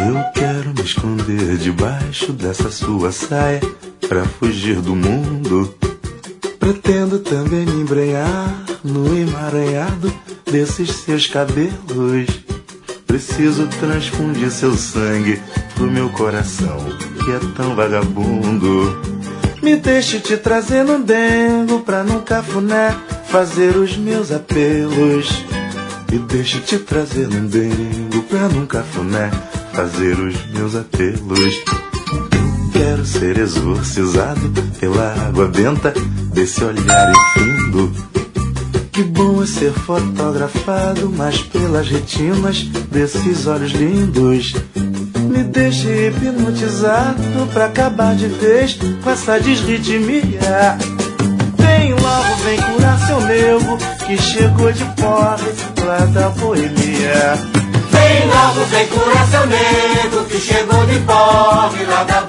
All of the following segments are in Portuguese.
Eu quero me esconder debaixo dessa sua saia pra fugir do mundo. Pretendo também me embrenhar no emaranhado desses seus cabelos. Preciso transfundir seu sangue pro meu coração, que é tão vagabundo. Me deixe te trazer no dengo pra num cafuné fazer os meus apelos. Me deixe te trazer num dengo pra num cafuné fazer os meus apelos. Eu quero ser exorcizado pela água benta desse olhar infindo. Que bom é ser fotografado, mas pelas retinas desses olhos lindos. Me deixe hipnotizado pra acabar de vez com essa desritmia. Vem logo, vem curar seu nego que chegou de porre lá da boemia. Vem logo, vem curar seu nego que chegou de porre lá da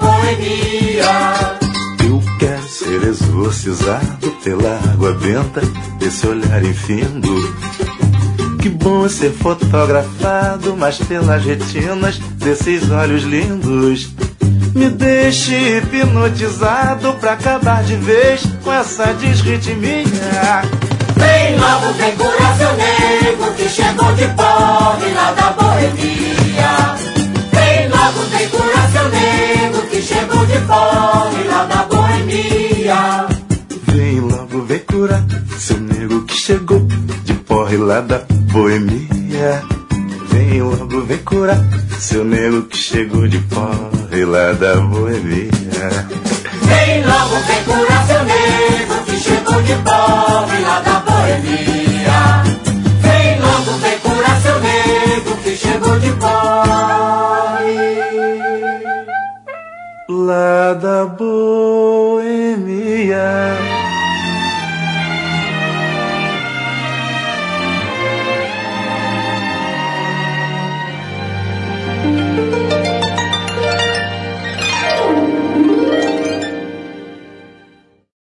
boemia. Eu quero ser exorcizado pela água benta desse olhar infindo. Que bom é ser fotografado, mas pelas retinas desses olhos lindos. Me deixe hipnotizado pra acabar de vez com essa desritmia. Vem logo, vem curar seu nego que chegou de porre lá da boemia. Vem logo, vem curar seu nego que chegou de porre lá da boemia. Vem logo, vem curar seu nego que chegou de porre lá da boemia. Vem logo, vem curar seu nego que chegou de porre lá da boemia. Vem logo, vem curar seu nego que chegou de porre lá da boemia. Vem logo, vem curar seu nego que chegou de porre lá da boemia.